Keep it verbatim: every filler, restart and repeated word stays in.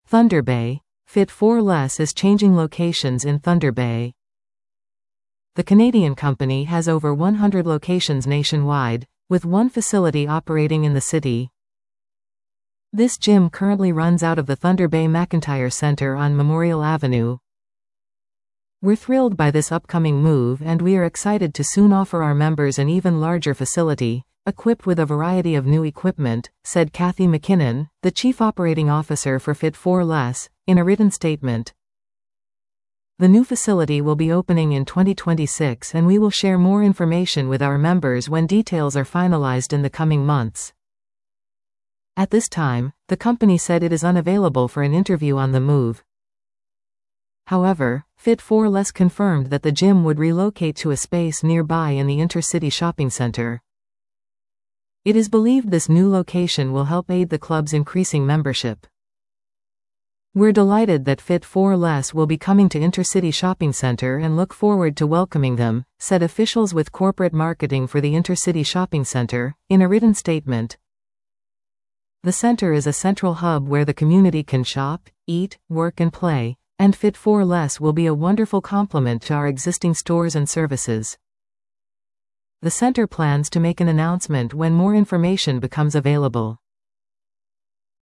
Thunder Bay. Fit for Less is changing locations in Thunder Bay. The Canadian company has over one hundred locations nationwide, with one facility operating in the city. This gym currently runs out of the Thunder Bay McIntyre Centre on Memorial Avenue. We're thrilled by this upcoming move, and we are excited to soon offer our members an even larger facility, equipped with a variety of new equipment, said Kathy McKinnon, the Chief Operating Officer for Fit for Less, in a written statement. The new facility will be opening in twenty twenty-six, and we will share more information with our members when details are finalized in the coming months. At this time, the company said it is unavailable for an interview on the move. However, Fit for Less confirmed that the gym would relocate to a space nearby in the Intercity Shopping Centre. It is believed this new location will help aid the club's increasing membership. We're delighted that Fit for Less will be coming to Intercity Shopping Centre and look forward to welcoming them, said officials with corporate marketing for the Intercity Shopping Centre, in a written statement. The centre is a central hub where the community can shop, eat, work and play, and Fit for Less will be a wonderful complement to our existing stores and services. The centre plans to make an announcement when more information becomes available.